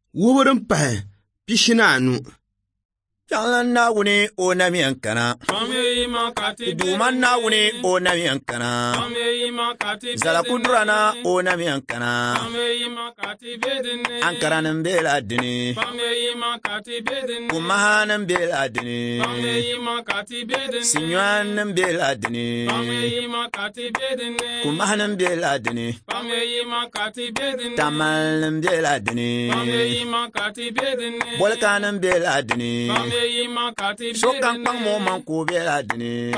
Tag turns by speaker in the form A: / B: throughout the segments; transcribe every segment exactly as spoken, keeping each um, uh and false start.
A: wuburin pahe pishinanu.
B: Jangan na wuni o na miyankana. Duman na wuni o na miyankana. Zala kudura na o na miyankana. Ankara nan bela dini. Kumaha nan bela dini. Sinyuan nan bela dini. Kumaha nan bela dini. Tamal nan bela dini. Bolka nan bela dini. Sokan pang mo man ko bela dini.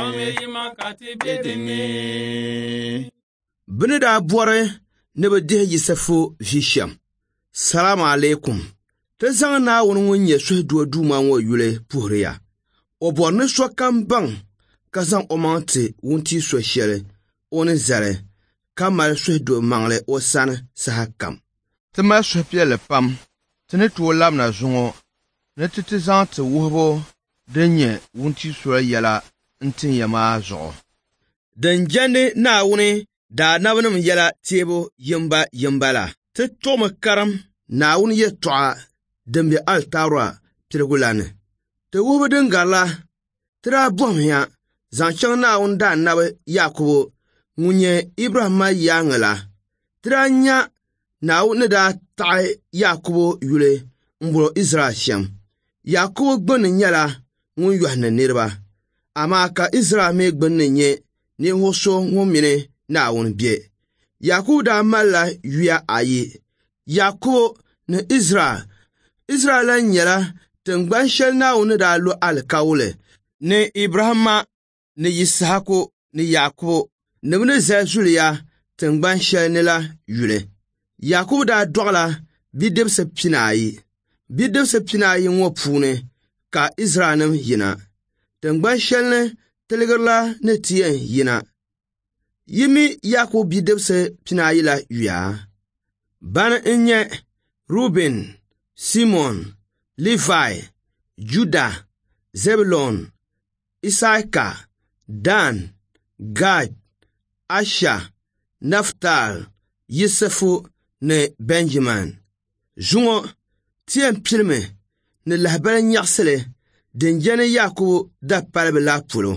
A: Bini da bore ne be de Yusufu visham. Salamu alaikum. Te zang na won won ye so do du man wo yule puhriya. Obor ne so kan bang ka zang o mante wonti so shere on zare kamal so do mangle o san sa kam. Te ma so piele pam. Te ne to lam na zongo. Ne titi zang te wuhbo denye wunti sura yala ntin yama zo. Den jande na wuni da nabnum yala tebo yimba yimbala. Te tome karam na wuni ye toa dembe altarwa pirgulane. Te wuhbo den gala tira bom ya zanchang na wun da nabe Yakubu ngunye Ibrahima yangala. Tira nya na wuni da tae Yakubu yule mburo Israel shem. Yakubu gbani nyala ngun yohna nirba. Ama ka Israel me gbani nye ni hoso ngun mine na wun bie. Yakubu da mala yuya ayi. Yakubu na Israel. Israel la nyala tengban shel na wun da lo alkawule. Ni Ibrahima ni Yisahaku ni Yakubu. Nibni zazuliya tengban shel nila yule. Yakubu da dogla bidibse pina ayi. Bidibse pina yi ŋo puuni ka Israelim yina. Tengban shelni teligirla ni tiyen yina. Yimi Yakubu bidibse pina yi la yuya. Bani nye Ruben, Simon, Levi, Judah, Zebulon, Issachar, Dan, Gad, Asher, Naphtali, Yusufu ni Benjamin. Zungo tien pilme ne lahbal nyaksele den jene Yakubu da palbe la pulo.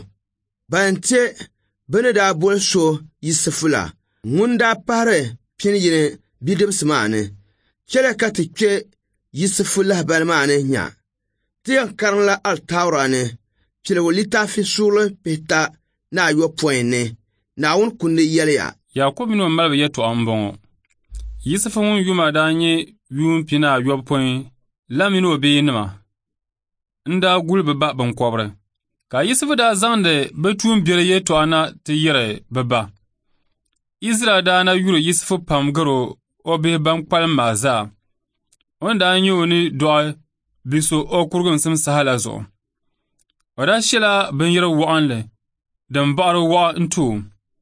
A: Bante bene da bol so Yusufula ngunda pare pin yine bidibs mane. Chele kati ke Yusufula bal mane nya. Tien karla al tawrane chele wolita fi sule peta na yo poine na un kunde yeleya.
C: Yakubu no malbe yeto ambongo. Yusufu ngun yuma danye yum pina yob point lamino be nima nda gulbe ba ban kobre ka Yusufu da zande betum bire yeto ana te yere baba Israel da na yuro Yusufu pam garo obe ban kwal maza onda anyo ni do biso okurgun sim sahala zo wada shila ban yere wa'anle dan baro wa ntu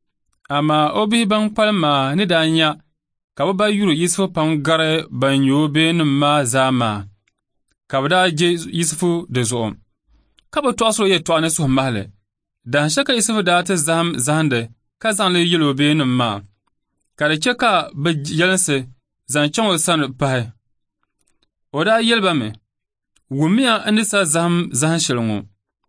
C: ama obe ban kwal ma ni danya ka ba yuro Yusufu pam gare ban yobe nima zama kabda je Yusufu da zo kaba to aso ye to anasu mahle dan shaka Yusufu da ta zam zande ka zan le yilo be nima kada cheka ba yalanse zan chon san pa oda yelba me wumia anisa zam zan shilngo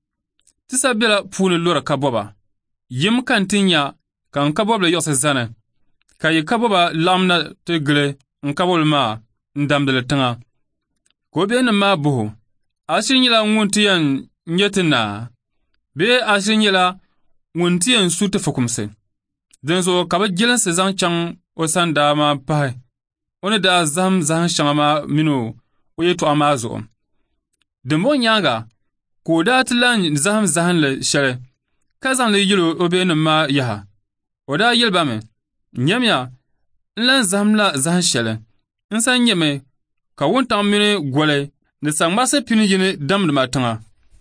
C: tisa bela pulu lora kaboba yim kantinya kan kaboba yose zana kay kaboba lamna tegre nkabol ma ndamdele tanga ko be ma buhu asinyila nguntiyan nyetina be asinyila nguntiyan suta fukumse denzo kaba jilan se zan chang o sanda ma pai ona da zam zan shama minu o yeto amazo demo nyanga ko da tlan zam zan le shere kazan le yilo obe ma yaha oda yelba me nyamya lan zamla zan shele insan nyeme ka wontan mine gole ne sangmase pini yine damde matanga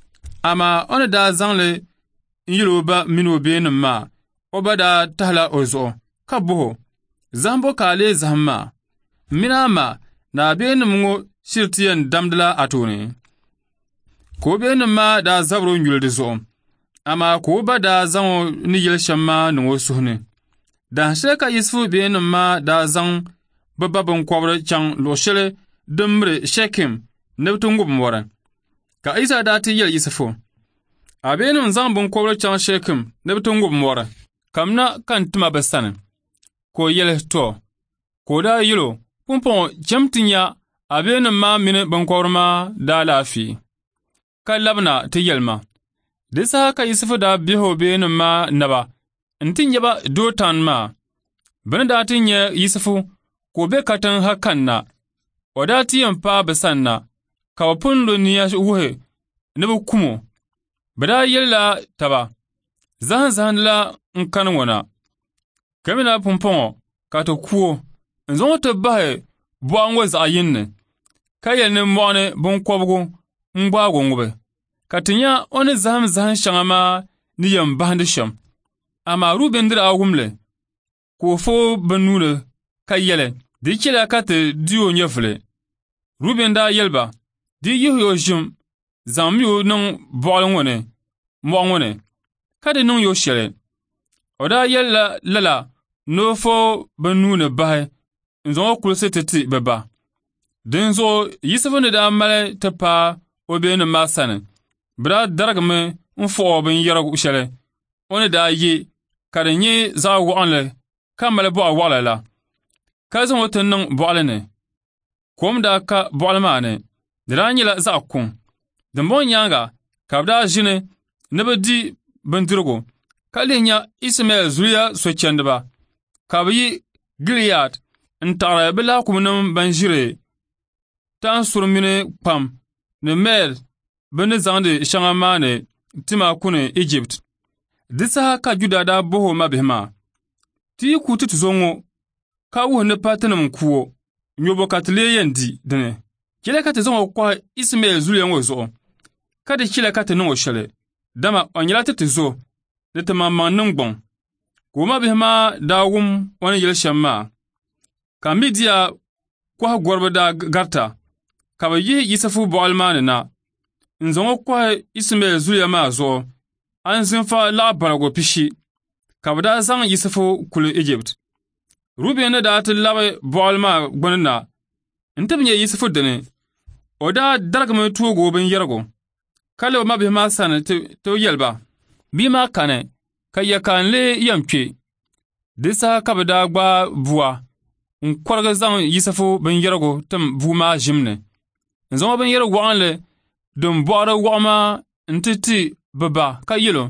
C: ama ona da zangle yilo ba mino be ma oba da tahla ozo kabuho zambo kale zamma mina ma na be ngo shirtiyan damdla atone ko be ma da zabro nyulde zo ama ko ba da zango ni yel shamma no suhne dan sheka Yusufu be ma da zang babban kwabra chang lo shele dimri Shekem ni bɛ ti ŋub mɔri. Ka Isa daa ti yɛli Yusufu, a bee nim zaŋ binkɔbiri chaŋ Shekem ni bɛ ti ŋub mɔri, kamina ka n tima bɛ sani. Ko yɛli to, ko daa yɛlo, pumpɔŋɔ chɛm ti nya a bee nim maa mini binkɔbiri maa daa laafii. Ka labina ti yɛli ma. Di saha ka Yusufu daa biɛho bee nim maa naba, n ti nyɛba Dotan maa. Bini daa ti nyɛ Yusufu ko be katiŋ ha kanna, o daa ti yɛn paai bɛ sani na, ka bɛ pundo niya wuhi ni bɛ kumo. Bɛ daa yɛlila taba, zahim zahindi la n kani ŋɔ na. Kamina pumpɔŋɔ ka ti kuo, n zaŋɔ ti bahi bɔɣu ŋɔ zaɣ yinni, ka yɛli ni mɔɣuni binkɔbigu n gbaago ŋubi, ka ti nya o ni zahim zahim shɛŋa maa ni yɛn bahindi shɛm. Amaa Ruben diri a wumli, ko o foo bɛ nuuni ka yɛli, di chɛla ka ti di o nyɛ vuli. Ruben daa yɛliba, di yihi o ʒim, zaŋ mi o niŋ bɔɣili ŋɔ ni, mɔɣu ŋɔ ni, ka di niŋ yo shɛli. O daa yɛlila lala ni o foo bɛ nuuni bahi, n zaŋ o kulisi ti ti bɛ ba. Dinzuɣu Yusufu ni daa mali ti paai o beenim maa sani, bɛ daa darigimi n fuɣi o binyɛrigu shɛli o ni daa ye ka di nyɛ zaɣ waɣinli ka mali bɔɣu waɣila la, ka zaŋ o ti niŋ bɔɣili ni. Kom daa ka bɔɣili maa ni, di daa nyɛla zaɣ kuŋ. Dimbɔŋ nyaanga ka bɛ daa ʒini ni bɛ di bindirigu, ka lihi nya Ismael zuliya sochɛndiba, ka bɛ yi Giliyad n taɣari bɛ laakumnim ban ʒiri taansuri mini kpam ni mɛl bɛ ni zaŋdi shɛŋa maa ni tima kuni Egypt. Di saha ka Juda daa boho mabihi maa, ti yi ku ti ti zo ŋɔ, ka wuhi ni patinim kuo, nyɔbo ka ti lee yɛn di dini. Chɛla ka ti zaŋ o kɔhi Ismael zuliya ŋɔ zuɣu, ka di chɛla ka ti niŋ o shɛli, dama o nyɛla ti ti zo, ni ti maŋmaŋ niŋgbuŋ. Ka o mabihi maa daa wum o ni yɛli shɛm maa. Ka Midiya kɔhi gɔriba daa garita, ka bɛ yihi Yusufu bɔɣili maa ni na, n zaŋ o kɔhi Ismael zuliya maa zuɣu, an zinfa laɣ baligu pishi, ka bɛ daa zaŋ Yusufu kuli Egypt. Ruben ni daa ti labi bɔɣili maa gbuni na, n ti bi nya Yusufu dini, o daa darigimi tuugi o binyɛrigu, ka le o mabihi maa sani ti o yɛliba. Bia maa kani, ka yɛkaanli yɛn kpe. Di saha ka bɛ daa gbaai bua, n kɔrigi zaŋ Yusufu binyɛrigu tim bua maa ʒim ni, n zaŋ o binyɛri waɣinli din bɔɣiri waɣu maa n ti ti bɛ ba ka yɛlo,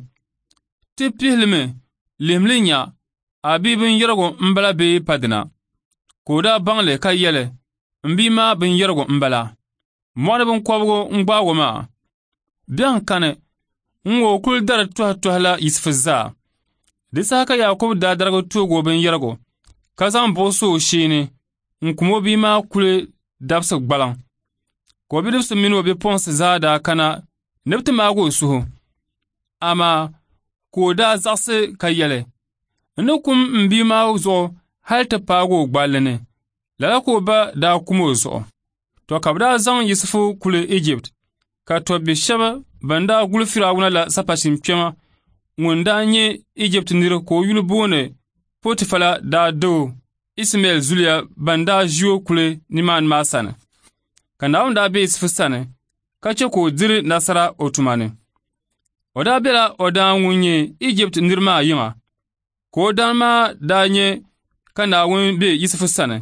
C: ti pihilimi lihimli nya a bia binyɛrigu n bala bee pa dina. Ka o daa baŋli ka yɛli, n bia maa binyɛrigu n bala. Mɔɣuni binkɔbigu n gbaago maa. Biɛɣu kani, n ŋɔ o kuli dari tɔhi tɔhi la Yusufu zaa. Di saha ka Yakubu daa darigi tuugi o binyɛrigu, ka zaŋ buɣusi o sheeni, n kum o bia maa kuli dabisi gbalaŋ. Ka o bidibsi mini o bipuɣinsi zaa daa kana ni bɛ ti maagi o suhu. Amaa ka o daa zaɣisi ka yɛli, n ni kum n bia maa zuɣu hali ti paagi o gballi ni, lala ka o ba daa kum o zuɣu. To ka bɛ daa zaŋ Yusufu kuli Egypt, ka tɔbbi shɛba ban daa guli Firawuna la sapashim kpɛma, ŋun daa nyɛ Egypt nira ka o yuli booni Potifa la daa do Ismael zuliya ban daa ʒi o kuli nimaani maa sani. Ka Naawuni daa be Yusufu sani, ka chɛ ka o diri nasara o tuma ni. O daa bela o daan ŋun nyɛ Egypt nira maa yiŋa, ka o daan maa daa nyɛ ka Naawuni be Yusufu sani,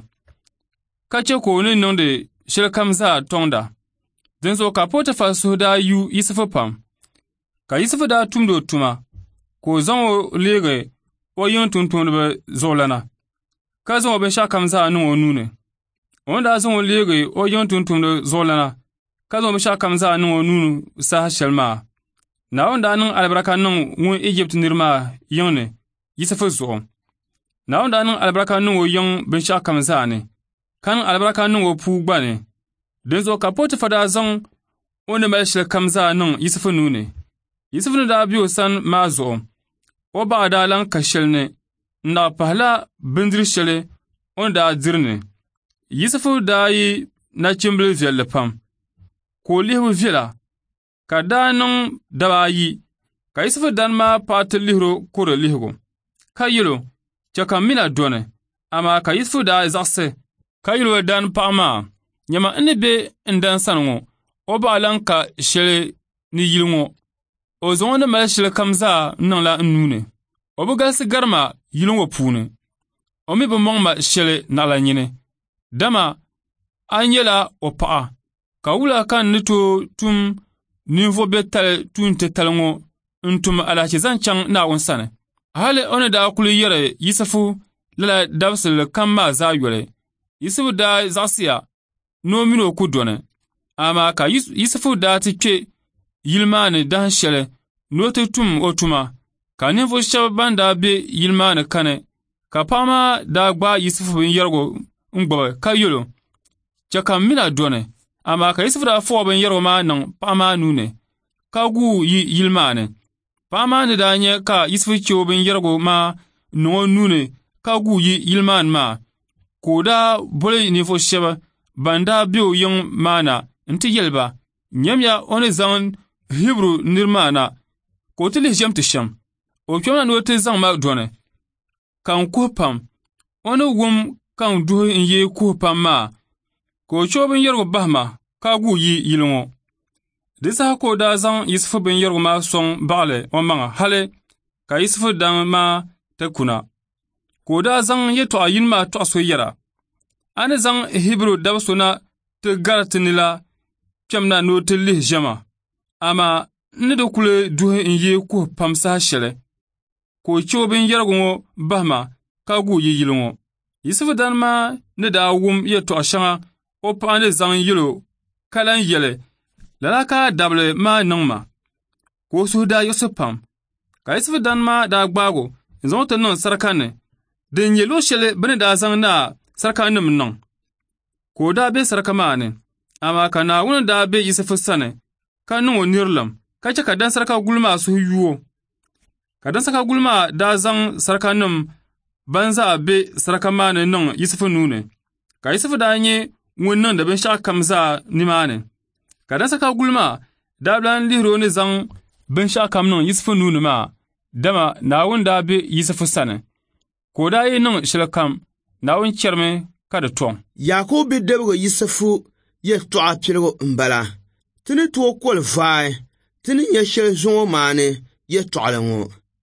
C: ka chɛ ka o ni niŋdi shɛli kam zaa tɔŋda. Dinzuɣu ka Potifa suhu daa yu Yusufu pam. Ka Yusufu daa tumdi o tuma, ka o zaŋ o leegi o yiŋ tumtumdiba zuɣu lana, ka zaŋ o binshɛɣu kam zaa niŋ o nuuni. O ni daa zaŋ o leegi o yiŋ tumtumdiba zuɣu lana, ka zaŋ o binshɛɣu kam zaa niŋ o nuuni saha shɛli maa. Naawuni daa niŋ alibarika niŋ ŋun Egypt nira maa yiŋ ni Yusufu zuɣu. Naawuni daa niŋ alibarika niŋ o yiŋ binshɛɣu kam zaa ni, ka niŋ alibarika niŋ o puu gba ni. Dinzuɣu ka Potifa daa zaŋ o ni mali shɛli kam zaa niŋ Yusufu nuuni. Yusufu ni daa be o sani maa zuɣu, o baɣa daa lan ka shɛli ni, n naɣ pahila bindiri shɛli o ni daa diri ni. Yusufu daa yi nachimbili viɛlli pam, ka o lihibu viɛla, ka daa niŋ daba ayi, ka Yusufu dani maa paɣa ti lihiro kuri lihigu, ka yɛlo chɛ ka mina doni, amaa ka Yusufu daa zaɣisi, ka yɛli o dani paɣa maa, nyama ni be ndan sanŋo o baalan ka sheli ni yilŋo o zongo ni mali sheli kamza nan la nune o bu galsi garma yilŋo puuni o mi bu mɔŋma sheli nala nyini dama a nyɛla o paɣa ka wula kan ni to tum ninvuɣu be tali tun te taliŋo n tum alachi zan chaŋ Naawuni sani hali o ni daa kuli yɛri Yisafu lala dabsili kam maa zaa yɔli Yisafu daa zaɣisiya no mini o ku doni ama ka Yisafu daa ti kpe yilimaani dahin shɛli no ti tum o tuma ka ninvuɣu shɛba ban daa be yilimaani kani ka paɣa maa daa gbaai Yisafu binyɛrigu n gbubi ka yɛlo chɛ kam mina doni ama ka Yisafu daa fɔɣi binyɛrigu maa niŋ paɣa maa nuuni ka guu yi yilimaani paɣa maa ni daa nyɛ ka Yisafu che o binyɛrigu maa niŋ o nuuni ka guu yi yilimaani maa ka o daa boli ninvuɣu shɛba ban daa be o yiŋ maana n ti yɛliba nyɛmya o ni zaŋ Hibru nira maana ka o ti lihi ʒɛm ti shɛm o kpɛmna ni o ti zaŋ ma doni ka n kuhi pam o ni wum ka n duhi n yi kuhi pam maa ka o che o binyɛrigu bahima ka guu yi yiliŋo di saha ka o daa zaŋ Yisafu binyɛrigu maa sɔŋ baɣali o maŋa hali ka Yisafu daŋ maa ti kuna ka o daa zaŋ yɛltɔɣa yini maa tɔɣa so yɛra a ni zaŋ Hibru dabso na ti gari ti ni la kpɛmna ni o ti lihi ʒɛma ama ni di kuli duhi n yi kuhi pam saha shɛli ka o che o binyɛrigu ŋɔ bahima ka guu yi yiliŋo Yisafu dani maa ni daa wum yɛltɔɣa shɛŋa o paɣa ni zaŋ yɛlo ka lan yɛli lala ka dabili maa niŋ ma ka o suhu daa yiɣisi pam ka Yisafu dani maa daa gbaago n zaŋ ti niŋ saraka ni din nyɛ luɣu shɛli bɛ ni daa zaŋ na saraka nim niŋ ka o daa be saraka maa ni ama ka Naawuni daa be Yisafu sani ka niŋ o nirilim ka chɛ ka dan saraka guli maa suhu yuo ka dan saraka guli maa daa zaŋ saraka nim ban zaa be saraka maa ni niŋ Yisafu nuuni ka Yisafu daa nyɛ ŋun niŋdi binshɛɣu kam zaa nimaani ka dan saraka guli maa daa bilan lihiri o ni zaŋ binshɛɣu kam niŋ Yisafu nuuni maa dama Naawuni daa be Yisafu sani ka o daa yi niŋ shɛli kam Naawuni chɛrimi ka di tɔŋ
A: Yakubu bidibgi Yisafu yɛltɔɣa piligu n bala ti ni tooi koli vaai ti ni nyɛ shɛli zuŋo maa ni yɛltɔɣali ŋɔ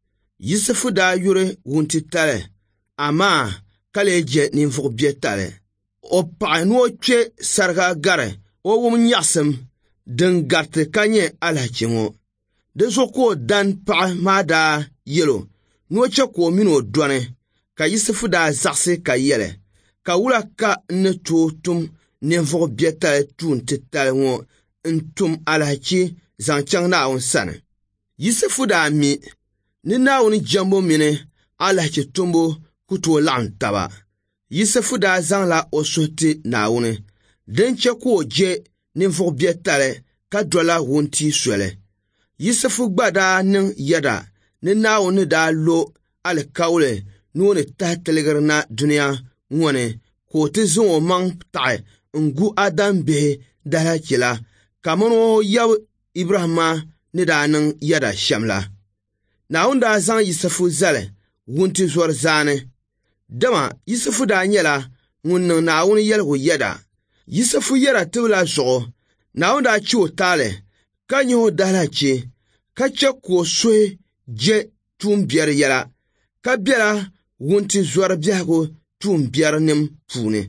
A: Yisafu daa yuri wuntitali amaa ka lee je ninvuɣu biɛtali o paɣi ni o kpe sariga gari o wum nyaɣisim din gariti ka nyɛ alachi ŋɔ di zuɣu ka o dan paɣa maa daa yɛlo ni o che ka o mini o dɔni ka Yisafu daa zaɣisi ka yɛli ka wula ka ni tooi tum ninvuɣu biɛtali tuun titali ŋɔ n tum alachi zaŋ chaŋ Naawuni sani Yisafu daa mi ni Naawuni jambo mini alachi tumbo ku tooi laɣim taba Yisafu daa zaŋla o suhu ti Naawuni din che ka o je ninvuɣu biɛtali ka dola wuntia soli Yisafu gba daa niŋ yɛda ni Naawuni daa lo alikauli ni o ni tahi tiligiri na duniya ŋɔ ni ka o ti zaŋ o maŋ taɣi n gu Adam bihi dalachi la kamani o yab Ibrahima ni daa niŋ yɛda shɛm la Naawuni daa zaŋ Yisafu zali wunti zɔri zaani dama Yisafu daa nyɛla ŋun niŋ Naawuni yɛligu yɛda Yisafu yɛra tibila zuɣu Naawuni daa che o taali ka nyɛ o dalachi ka che ka o suhi je tuumbiɛri yɛla ka bɛla wunti zɔri biɛhigu tuumbiɛri nim puuni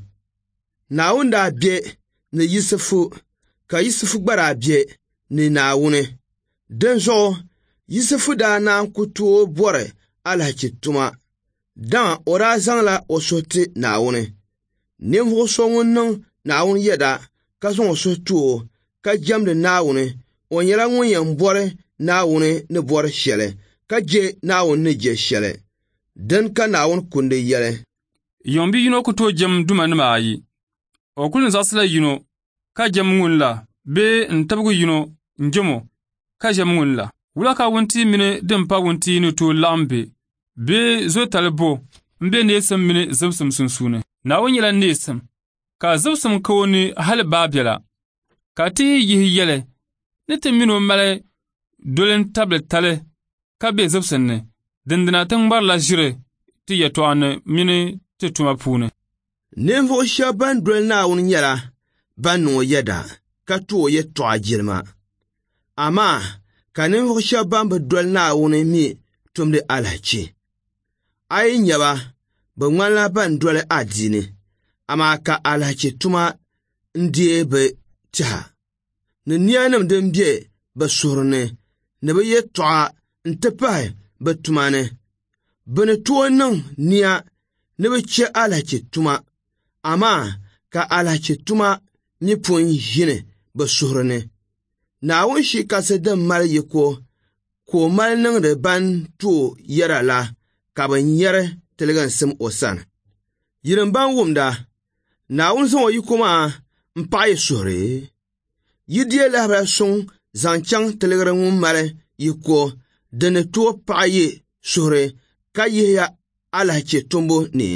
A: Naawuni daa be ni Yisafu ka Yisafu gba daa be ni Naawuni din zuɣu Yisafu daa naan ku tooi bɔri alachi tuma dama o daa zaŋla o suhu ti Naawuni ninvuɣu so ŋun niŋ Naawuni yɛda ka zaŋ o suhu ti o ka jɛmdi Naawuni o nyɛla ŋun yɛn bɔri Naawuni ni bɔri shɛli ka je Naawuni ni je shɛli din ka Naawuni kundi yɛli
C: yɔŋbi yino ku tooi jɛm duma nima ayi o kuli zaɣisila yino ka jɛm ŋun la bee n tabigi yino n jɛmo ka jɛm ŋun la wula ka wunti mini din pa wunti ni tooi laɣim be bee zo talibo n be neesim mini zibsim sunsuuni Naawuni nyɛla neesim ka zibsim ka o ni hali baa biɛla ka ti yihi yɛli ni ti mini o mali dolin tabili tali ka be zibsim ni dindina ti ŋmarila ʒiri ti yɛtɔɣa ni mini ti tuma puuni
A: ninvuɣu shɛba ban doli Naawuni nyɛla ban niŋ o yɛda ka tu o yɛltɔɣa jilima. Amaa ka ninvuɣu shɛba ban bi doli Naawuni mi tumdi alahachi. A yi nya ba, bɛ ŋmanila ban doli adiini, amaa ka alahachi tuma n-deei bɛ tɛha, ni niyanim din be bɛ suhiri ni, ni bɛ yɛltɔɣa n-ti pahi bɛ tuma ni. Bɛ ni tooi niŋ niya ni bɛ che alahachi tuma, amaa ka alahachi tuma mi pun ʒini bɛ suhiri ni. Naawuni shikasi din mali yiko, ka o mali niŋdi ban tuo yɛra la, ka bɛ nyɛri tiliginsim o sani. Yirim ban wumda, Naawuni zaŋ o yiko maa m-paɣi yi suhiri. Yi diɛ lahabali suŋ zaŋ chaŋ tiligiri ŋun mali yiko din ni tooi paɣi yi suhiri ka yihiya alahachi tumbu ni.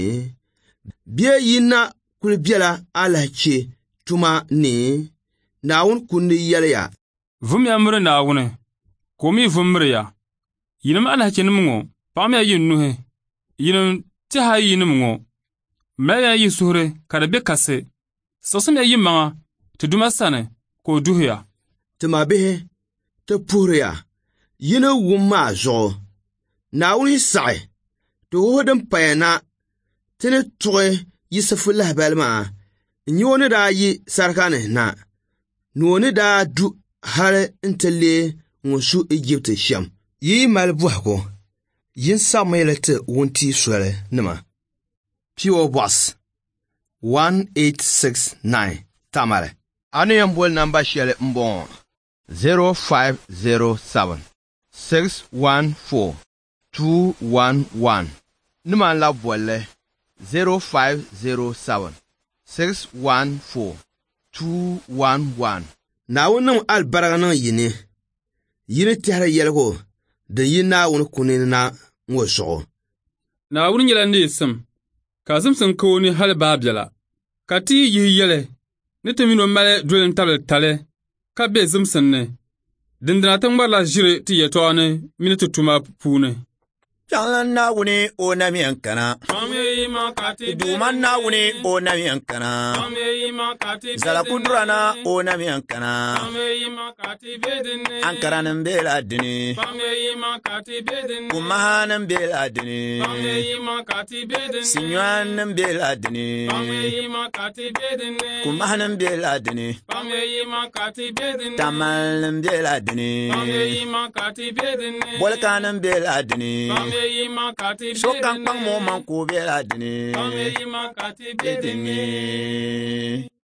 A: Bia yi na kuli bela alahachi tuma ni, Naawuni kundi yɛliya.
C: Vum ya miri Naawuni, ka o mi vum miri ya. Yinim alahachinim ŋɔ, paɣam ya yi nuhi. Yinim tɛha ayi yinim ŋɔ, mali ya yi suhiri ka di be kasi. Siɣisim ya yi maŋa, ti duma sani, ka o duhiya.
A: Tima bihi, ti puhiriya, yini wum maa zuɣu. Naawuni saɣi, ti wuhi din paya na, ti ni tuɣi Yusufu lahabali maa, n-nyɛ o ni daa yi sarikani na, ni o ni daa du hali n-ti lee ŋun su Ijipti shɛm. Yi mali bɔhigu, yin Samuel ti wuntia soli nima. P O Box one eight six nine Tamale. Anu yɛn boli namba shɛli m-bɔŋɔ zero five zero seven six one four two one one. Niman la bolli zero five zero seven six one four two one one. Naawuni niŋ albaraga niŋ yini. Yini tɛhiri yɛligu din yi Naawuni kuni na ŋɔ zuɣu.
C: Naawuni nyɛla neesim, ka zimsim ka o ni hali baa biɛla. Ka ti yi yihi yɛli, ni ti mini o mali doli n-tabili tali, ka be zimsim ni. Dindina ti ŋmarila ʒiri ti yɛltɔɣa ni mini ti tuma puuni.
B: Chaŋlan Naawuni o namiyan kana. Duuman Naawuni o namiyan kana. Zala kudurana o namiyan kana. Ankaranin bela dini. Kumahanin bela dini. Sinyuanin bela dini. Kumahanin bela dini. Tamalnin bela dini. Bolkanin bela dini. Sokan kpang mo man ko bela dini. Dini.